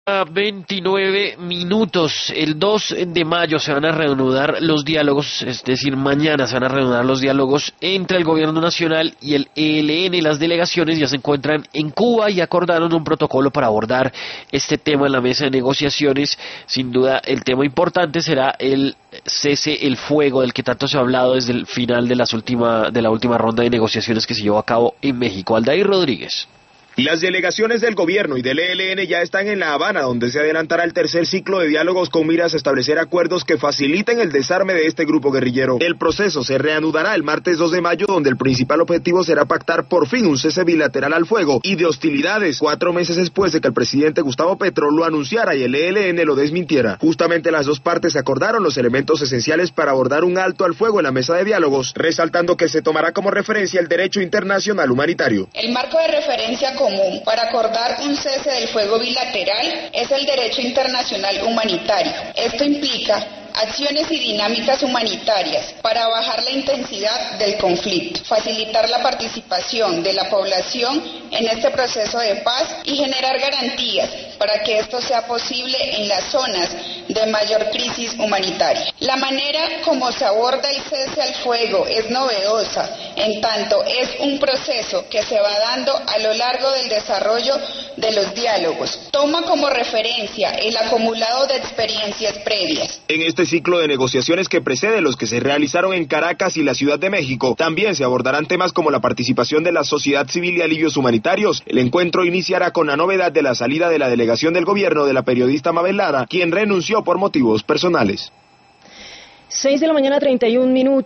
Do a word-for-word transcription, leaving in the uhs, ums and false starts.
A veintinueve minutos, el dos de mayo se van a reanudar los diálogos, es decir, mañana se van a reanudar los diálogos entre el gobierno nacional y el E L N. Las delegaciones ya se encuentran en Cuba y acordaron un protocolo para abordar este tema en la mesa de negociaciones. Sin duda, el tema importante será el cese el fuego del que tanto se ha hablado desde el final de, las última, de la última ronda de negociaciones que se llevó a cabo en México. Aldair Rodríguez. Las delegaciones del gobierno y del E L N ya están en La Habana, donde se adelantará el tercer ciclo de diálogos con miras a establecer acuerdos que faciliten el desarme de este grupo guerrillero. El proceso se reanudará el martes dos de mayo, donde el principal objetivo será pactar por fin un cese bilateral al fuego y de hostilidades, cuatro meses después de que el presidente Gustavo Petro lo anunciara y el E L N lo desmintiera. Justamente las dos partes acordaron los elementos esenciales para abordar un alto al fuego en la mesa de diálogos, resaltando que se tomará como referencia el derecho internacional humanitario. El marco de referencia común para acordar un cese del fuego bilateral es el derecho internacional humanitario. Esto implica acciones y dinámicas humanitarias para bajar la intensidad del conflicto, facilitar la participación de la población en este proceso de paz y generar garantías para que esto sea posible en las zonas de mayor crisis humanitaria. La manera como se aborda el cese al fuego es novedosa, en tanto es un proceso que se va dando a lo largo del desarrollo de los diálogos. Toma como referencia el acumulado de experiencias previas. En este ciclo de negociaciones que precede los que se realizaron en Caracas y la Ciudad de México, también se abordarán temas como la participación de la sociedad civil y alivios humanitarios. El encuentro iniciará con la novedad de la salida de la delegación del gobierno de la periodista Mabel Lara, quien renunció por motivos personales. seis de la mañana, treinta y un minutos.